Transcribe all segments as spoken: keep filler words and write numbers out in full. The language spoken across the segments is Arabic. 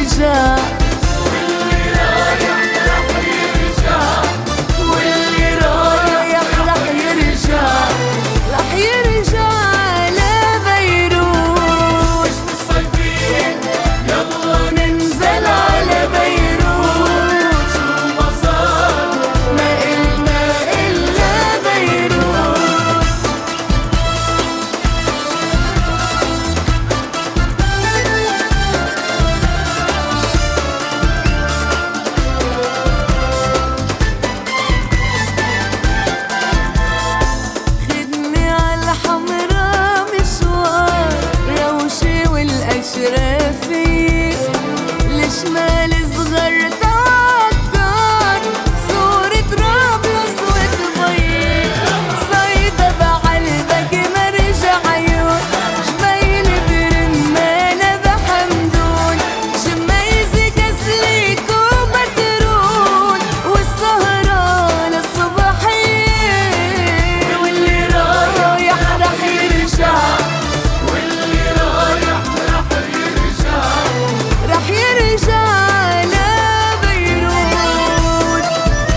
يرجع، واللي رايح رح يرجع، واللي رايح رح يرجع، رح يرجع لبيروت. الصيفين يلا ننزل على بيروت، شو ما صار ما إلنا إلا بيروت. خدني عالحمرا مشوار روشة والأشرافية، لشمال صغر تعكر صورة طرابلس وتبين، صيدا بعلبك مرجع عيون، جميل برمانة بحمدون، جميزة كسليك ومترون، والسهران الصبحية. واللي رايح رح يرجع، واللي رايح رح يرجع، رح يرجع لبيروت.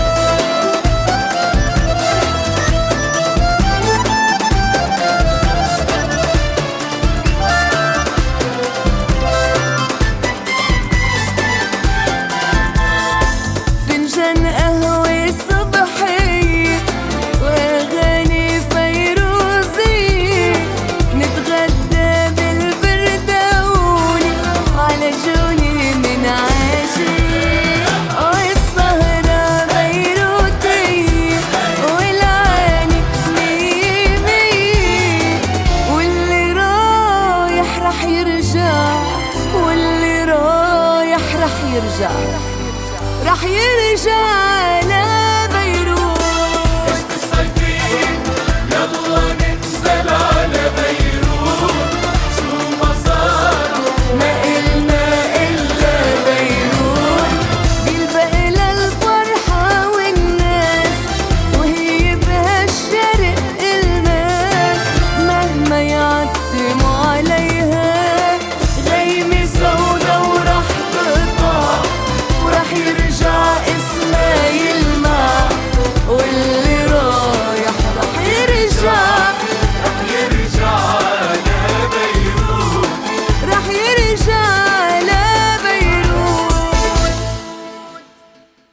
فنجان قهوة صبحية وأغاني فيروزية، نتغدى بالبردوني على جوني من عاشية، والسهرة بيروتية والعاني مية مية. واللي رايح رح يرجع، واللي رايح رح يرجع، رح يرجع لبيروت. الصيفين يلا ننزل على بيروت، شو ما صار ما إلنا إلا بيروت. بيلبق للفرحة والناس وهي بهالشرق الماس، مهما يعتموا عليها غيمة سودا ورح تقطع، ورح يرجع اسمها يلمع. واللي رايح رح يرجع، رح يرجع لبيروت، رح يرجع